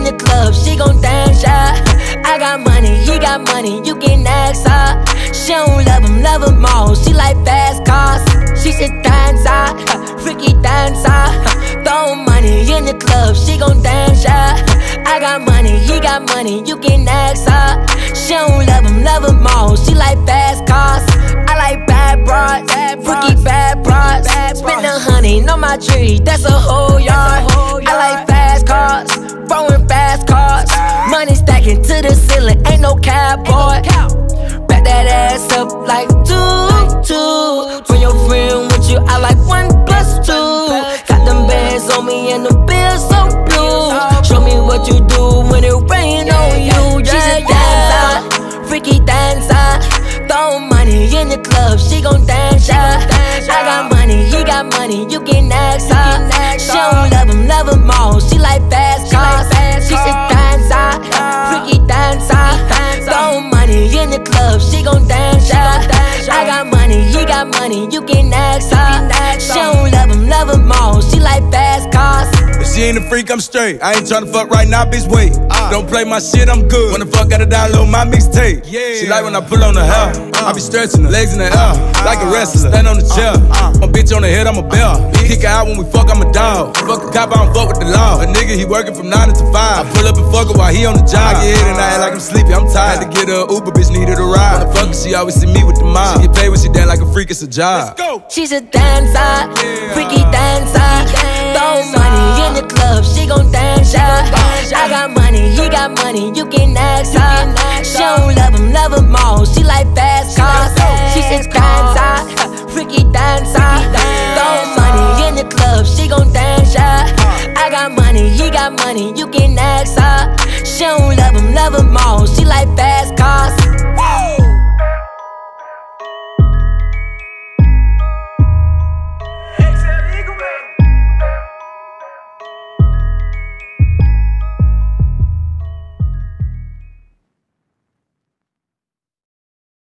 the club, she gon' dance, yeah. I got money, he got money, you can ask her. She don't love him all, she like fast cars. She said dancer, freaky dancer. Throw money in the club, she gon' dance, yeah. I got money, he got money, you can ask her. She don't love him all, she like fast cars. I like bad broads, freaky bad broads. Spend 100 on my tree, that's a whole yard. I like fast cars, throwing fast cars. Money stacking to the ceiling, ain't no cap, boy. Back that ass up like 2. For your friend with you, I like 1 + 2. Got them bands on me and the bills so blue. Show me what you do when it rain on you. She's a dancer, freaky dancer. Throw money in the club, she gon' dance, yeah. I got money, he got money, you can ask her. She don't love him all, she like fast cars. She said dancer, freaky dancer. Throw money in the club, she gon' dance, yeah. I got money, he got money, you can ask her. She don't love him all, she like fast cars. If she ain't a freak, I'm straight. I ain't tryna fuck right now, bitch, wait. Don't play my shit, I'm good. When the fuck, gotta download my mixtape. She like when I pull on the hair. I be stretching the legs in the air, like a wrestler. Stand on the chair. My bitch on the head, I'm a bear. Kick her out when we fuck, I'm a dog. Fuck the cop, I don't fuck with the law. A nigga, he working from 9 to 5. I pull up and fuck her while he on the job. I get hit and I act like I'm sleepy, I'm tired. Had to get her Uber, bitch needed a ride. When the fuck, she always see me with the mob. She get paid when she dance like a freak, it's a job. Let's go. She's a dancer, freaky dancer. Throw money in the club, she gon' dance, yeah. I got money, he got money, you can ask her. She don't love him all, she like fast cars. She said dancer, freaky dancer. Throw money in the club, she gon' dance, yeah. I got money, he got money, you can ask her. She don't love him all, she like fast cars.